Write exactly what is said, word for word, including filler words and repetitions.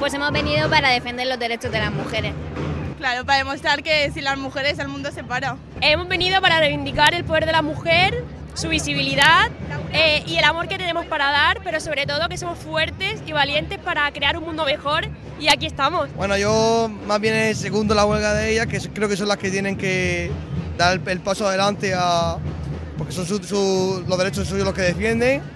pues hemos venido para defender los derechos de las mujeres. Claro, para demostrar que sin las mujeres el mundo se para. Hemos venido para reivindicar el poder de la mujer, su visibilidad eh, y el amor que tenemos para dar, pero sobre todo que somos fuertes y valientes para crear un mundo mejor, y aquí estamos. Bueno, yo más bien segundo la huelga de ellas, que creo que son las que tienen que dar el paso adelante, a, porque son su, su, los derechos suyos los que defienden.